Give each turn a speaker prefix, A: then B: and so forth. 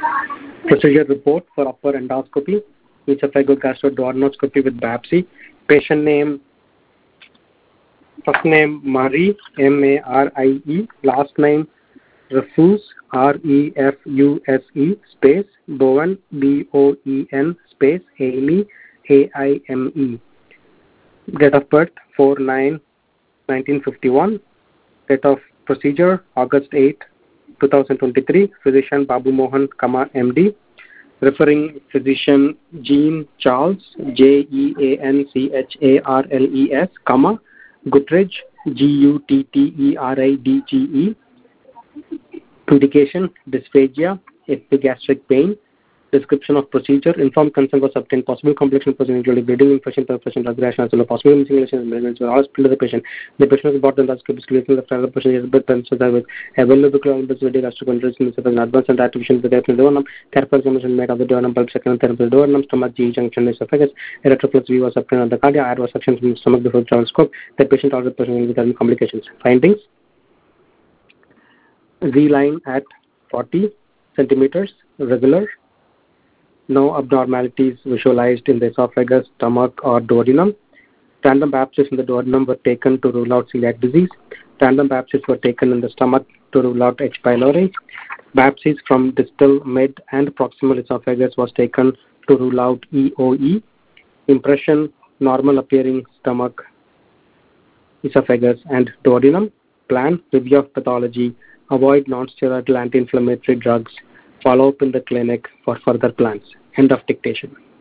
A: Procedure report for upper endoscopy, esophagogastroduodenoscopy with biopsy. Patient name, first name Marie, Marie, last name Refuse, Refuse, space, Bowen, Boen, space, Amy, Aime. Date of birth, 4/9/1951. Date of procedure, August 8, 2023. Physician Babu Mohan, MD. Referring physician Jean Charles, Jeancharles, Guttridge, Gutteridge. Indication, dysphagia, epigastric pain. Description of procedure, informed consent was obtained. Possible complication procedure including bleeding, infection, perforation, aggression, as well as possible missing lesions and were all spilled to the patient. The patient was brought in the scripture of the procedure with available video gastrocontrols in the advanced and activation of the duodenum, therapy examination made of the duodenum, bulb second therapy duodenum, stomach, G junction, esophagus, electroflux view was obtained on the cardia, air was suction from the stomach before the scope. The patient also presented with complications. Findings: Z line at 40 centimeters, regular. No abnormalities visualized in the esophagus, stomach, or duodenum. Random biopsies in the duodenum were taken to rule out celiac disease. Random biopsies were taken in the stomach to rule out H. pylori. Biopsies from distal, mid, and proximal esophagus was taken to rule out EOE. Impression, normal appearing stomach, esophagus, and duodenum. Plan, review of pathology. Avoid non-steroidal anti-inflammatory drugs. Follow up in the clinic for further plans. End of dictation.